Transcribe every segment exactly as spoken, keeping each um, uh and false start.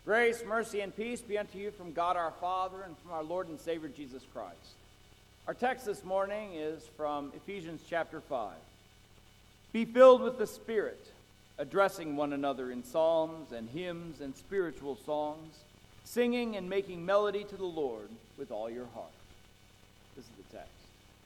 Grace, mercy, and peace be unto you from God our Father and from our Lord and Savior Jesus Christ. Our text this morning is from Ephesians chapter five. Be filled with the Spirit, addressing one another in psalms and hymns and spiritual songs, singing and making melody to the Lord with all your heart. This is the text.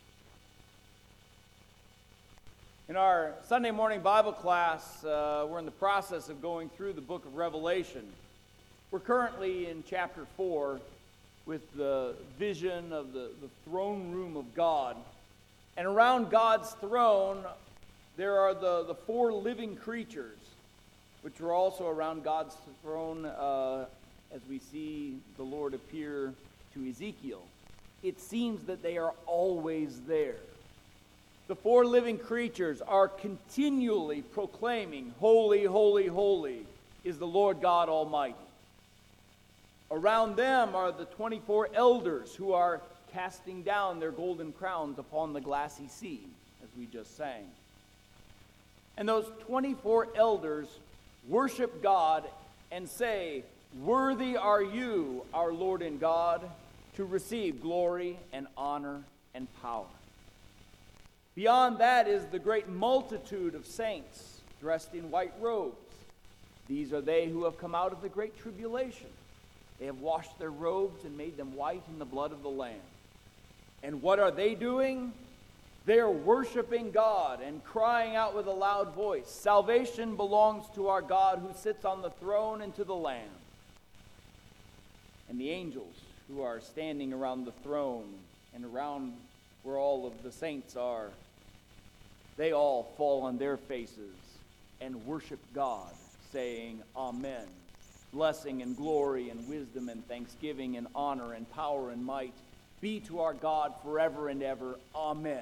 In our Sunday morning Bible class, uh, we're in the process of going through the book of Revelation. We're currently in chapter four with the vision of the, the throne room of God. And around God's throne, there are the, the four living creatures, which are also around God's throne uh, as we see the Lord appear to Ezekiel. It seems that they are always there. The four living creatures are continually proclaiming, "Holy, holy, holy is the Lord God Almighty." Around them are the twenty-four elders who are casting down their golden crowns upon the glassy sea, as we just sang. And those twenty-four elders worship God and say, "Worthy are you, our Lord and God, to receive glory and honor and power." Beyond that is the great multitude of saints dressed in white robes. These are they who have come out of the great tribulation. They have washed their robes and made them white in the blood of the Lamb. And what are they doing? They are worshiping God and crying out with a loud voice, "Salvation belongs to our God who sits on the throne and to the Lamb." And the angels who are standing around the throne and around where all of the saints are, they all fall on their faces and worship God, saying, "Amen. Blessing and glory and wisdom and thanksgiving and honor and power and might be to our God forever and ever. Amen."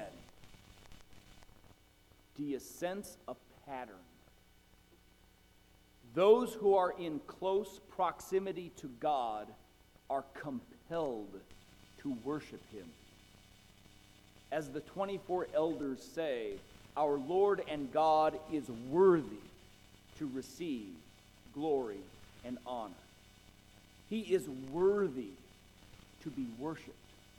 Do you sense a pattern? Those who are in close proximity to God are compelled to worship him. As the twenty-four elders say, our Lord and God is worthy to receive glory and honor. He is worthy to be worshipped.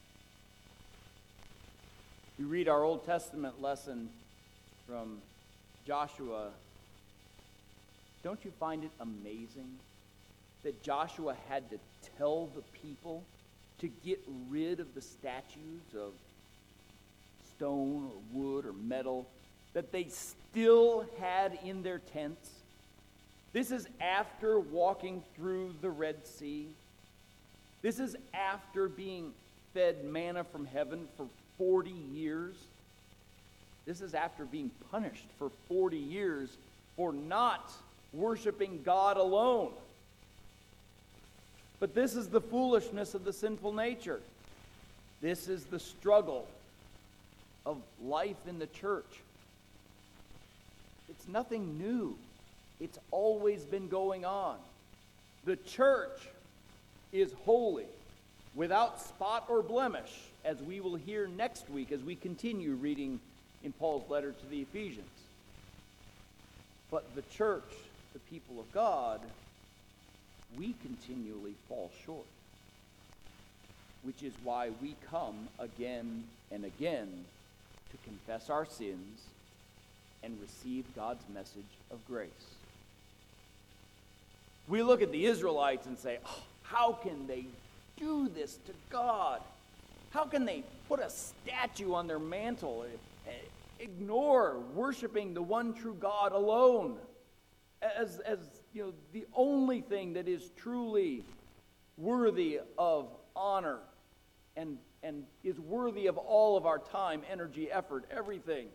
We read our Old Testament lesson from Joshua. Don't you find it amazing that Joshua had to tell the people to get rid of the statues of stone or wood or metal that they still had in their tents? This is after walking through the Red Sea. This is after being fed manna from heaven for forty years. This is after being punished for forty years for not worshiping God alone. But this is the foolishness of the sinful nature. This is the struggle of life in the church. It's nothing new. It's always been going on. The church is holy, without spot or blemish, as we will hear next week as we continue reading in Paul's letter to the Ephesians. But the church, the people of God, we continually fall short, which is why we come again and again to confess our sins and receive God's message of grace. We look at the Israelites and say, "Oh, how can they do this to God? How can they put a statue on their mantle, ignore worshiping the one true God alone as, as you know, the only thing that is truly worthy of honor and, and is worthy of all of our time, energy, effort, everything?"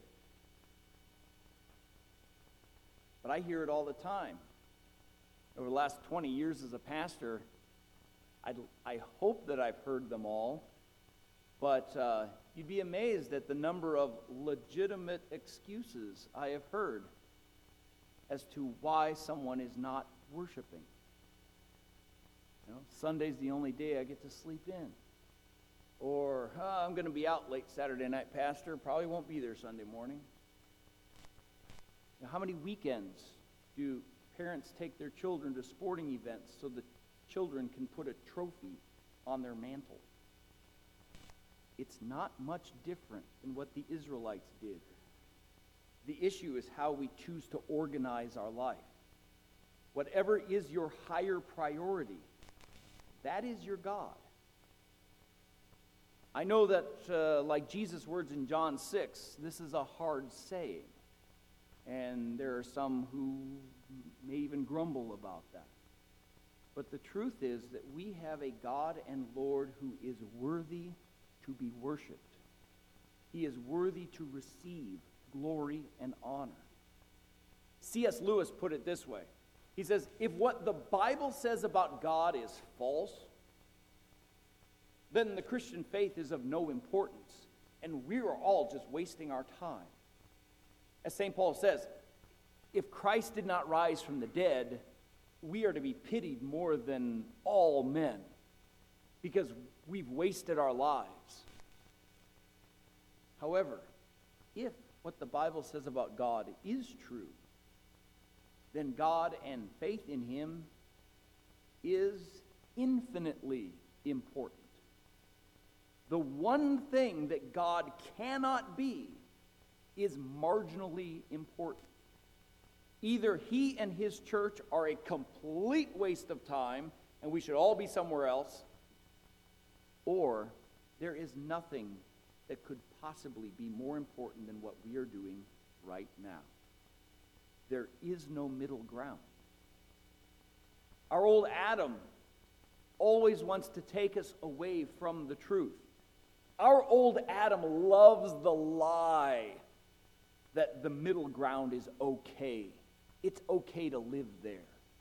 But I hear it all the time. Over the last twenty years as a pastor, I'd, I hope that I've heard them all, but uh, you'd be amazed at the number of legitimate excuses I have heard as to why someone is not worshiping. You know, Sunday's the only day I get to sleep in. Or, oh, I'm going to be out late Saturday night, Pastor. Probably won't be there Sunday morning. Now, how many weekends do parents take their children to sporting events so that children can put a trophy on their mantle. It's not much different than what the Israelites did. The issue is how we choose to organize our life. Whatever is your higher priority, that is your God. I know that, uh, like Jesus' words in John six, this is a hard saying. And there are some who may even grumble about that. But the truth is that we have a God and Lord who is worthy to be worshiped. He is worthy to receive glory and honor. C S Lewis put it this way. He says, if what the Bible says about God is false, then the Christian faith is of no importance, and we are all just wasting our time. As Saint Paul says, if Christ did not rise from the dead, we are to be pitied more than all men, because we've wasted our lives. However, if what the Bible says about God is true, then God and faith in Him is infinitely important. The one thing that God cannot be is marginally important. Either He and His church are a complete waste of time and we should all be somewhere else, or there is nothing that could possibly be more important than what we are doing right now. There is no middle ground. Our old Adam always wants to take us away from the truth. Our old Adam loves the lie that the middle ground is okay. It's okay to live there.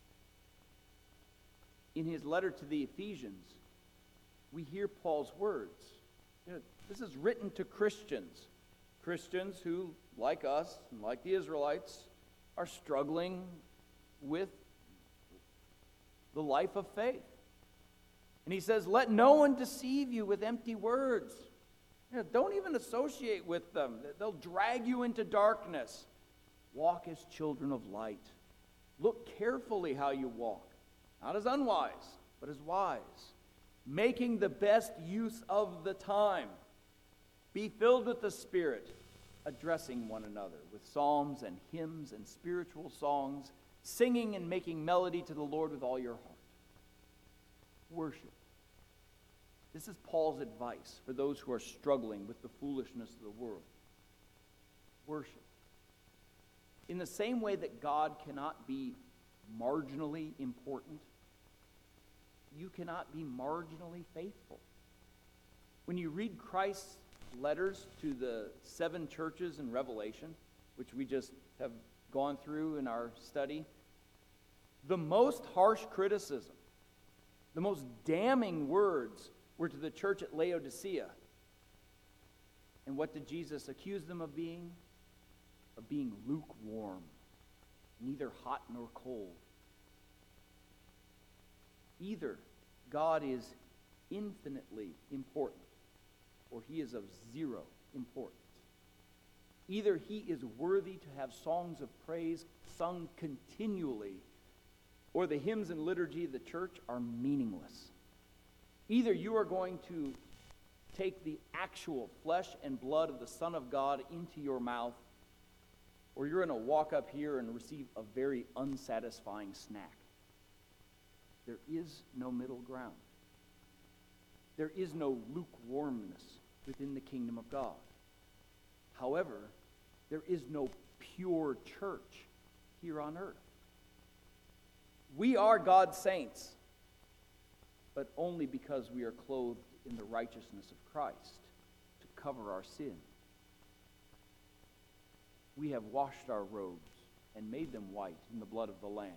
In his letter to the Ephesians, we hear Paul's words. You know, this is written to Christians. Christians who, like us, and like the Israelites, are struggling with the life of faith. And he says, let no one deceive you with empty words. You know, don't even associate with them. They'll drag you into darkness. Walk as children of light. Look carefully how you walk, not as unwise, but as wise, making the best use of the time. Be filled with the Spirit, addressing one another with psalms and hymns and spiritual songs, singing and making melody to the Lord with all your heart. Worship. This is Paul's advice for those who are struggling with the foolishness of the world. Worship. In the same way that God cannot be marginally important, you cannot be marginally faithful. When you read Christ's letters to the seven churches in Revelation, which we just have gone through in our study, the most harsh criticism, the most damning words were to the church at Laodicea. And what did Jesus accuse them of being? Of being lukewarm, neither hot nor cold. Either God is infinitely important, or He is of zero importance. Either He is worthy to have songs of praise sung continually, or the hymns and liturgy of the church are meaningless. Either you are going to take the actual flesh and blood of the Son of God into your mouth, or you're going to walk up here and receive a very unsatisfying snack. There is no middle ground. There is no lukewarmness within the kingdom of God. However, there is no pure church here on earth. We are God's saints, but only because we are clothed in the righteousness of Christ to cover our sin. We have washed our robes and made them white in the blood of the Lamb.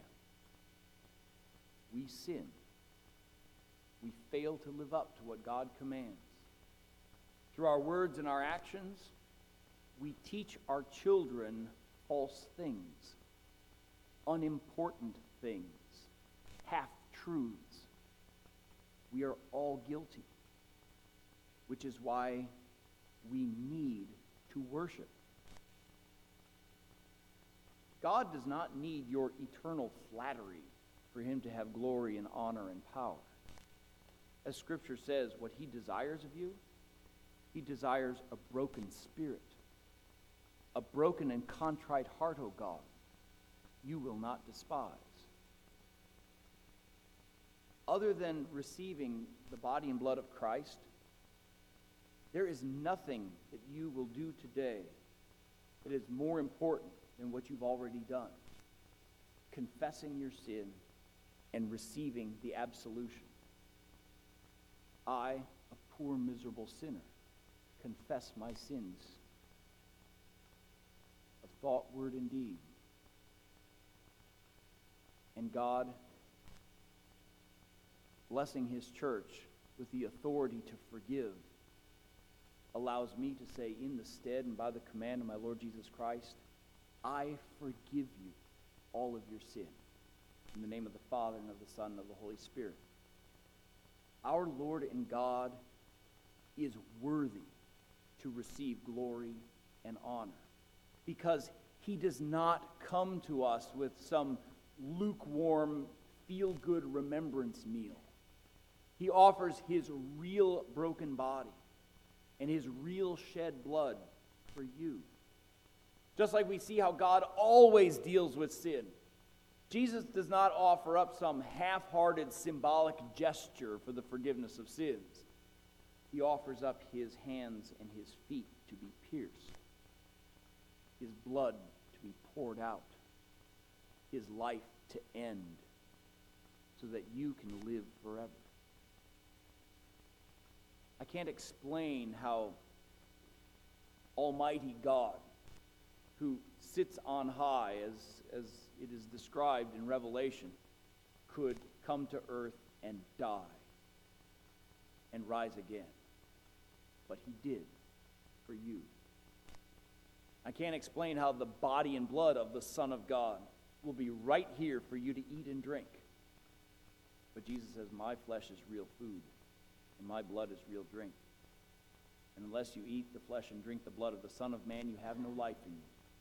We sin. We fail to live up to what God commands. Through our words and our actions, we teach our children false things, unimportant things, half-truths. We are all guilty, which is why we need to worship. God does not need your eternal flattery for him to have glory and honor and power. As Scripture says, what he desires of you, he desires a broken spirit, a broken and contrite heart, O God, you will not despise. Other than receiving the body and blood of Christ, there is nothing that you will do today that is more important than what you've already done. Confessing your sin and receiving the absolution. I, a poor, miserable sinner, confess my sins of thought, word, and deed. And God, blessing his church with the authority to forgive, allows me to say, in the stead and by the command of my Lord Jesus Christ, I forgive you all of your sin. In the name of the Father, and of the Son, and of the Holy Spirit. Our Lord and God is worthy to receive glory and honor, because he does not come to us with some lukewarm, feel-good remembrance meal. He offers his real broken body and his real shed blood for you. Just like we see how God always deals with sin. Jesus does not offer up some half-hearted symbolic gesture for the forgiveness of sins. He offers up his hands and his feet to be pierced, his blood to be poured out, his life to end, so that you can live forever. I can't explain how Almighty God, who sits on high, as, as it is described in Revelation, could come to earth and die and rise again. But he did for you. I can't explain how the body and blood of the Son of God will be right here for you to eat and drink. But Jesus says, my flesh is real food, and my blood is real drink. And unless you eat the flesh and drink the blood of the Son of Man, you have no life in you.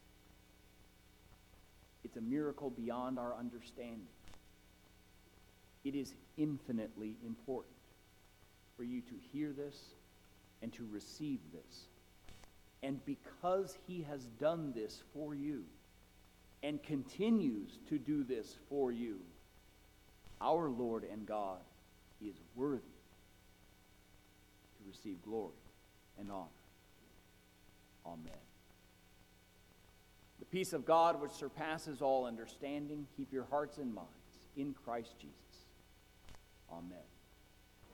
It's a miracle beyond our understanding. It is infinitely important for you to hear this and to receive this. And because he has done this for you and continues to do this for you, our Lord and God is worthy to receive glory and honor. Amen. The peace of God, which surpasses all understanding, keep your hearts and minds in Christ Jesus. Amen.